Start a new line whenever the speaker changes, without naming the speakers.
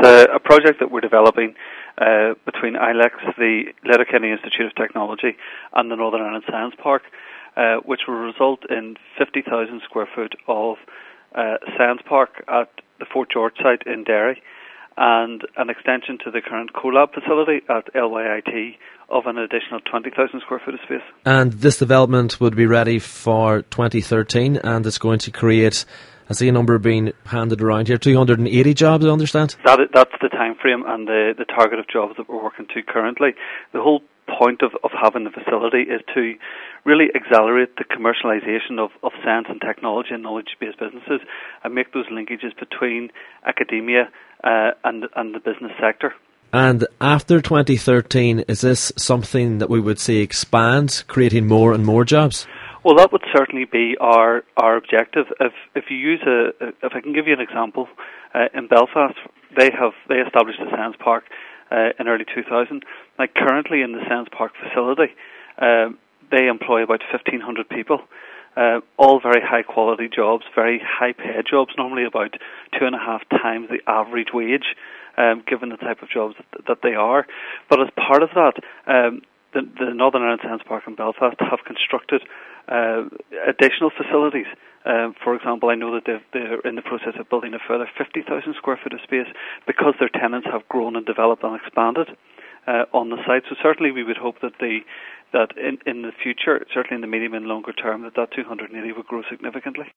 a project that we're developing between ILEX, the Letterkenny Institute of Technology, and the Northern Ireland Science Park, which will result in 50,000 square foot of science park at the Fort George site in Derry, and an extension to the current CoLab facility at LYIT of an additional 20,000 square foot of space. And
this development would be ready for 2013, and it's going to create, I see a number being handed around here, 280 jobs, I understand?
That's the time frame and the target of jobs that we're working to currently. The whole point of having the facility is to really accelerate the commercialisation of science and technology and knowledge-based businesses and make those linkages between academia and the business sector.
And after 2013, is this something that we would see expand, creating more and more jobs?
Well, that would certainly be our objective. If you use if I can give you an example, in Belfast, they established a science park in early 2000. Like currently in the science park facility, they employ about 1,500 people. All very high quality jobs, very high paid jobs, normally about 2.5 times the average wage, given the type of jobs that they are. But as part of that, the Northern Ireland Science Park in Belfast have constructed additional facilities. For example, I know that they're in the process of building a further 50,000 square foot of space because their tenants have grown and developed and expanded on the site. So certainly we would hope that in the future, certainly in the medium and longer term, that 280 would grow significantly.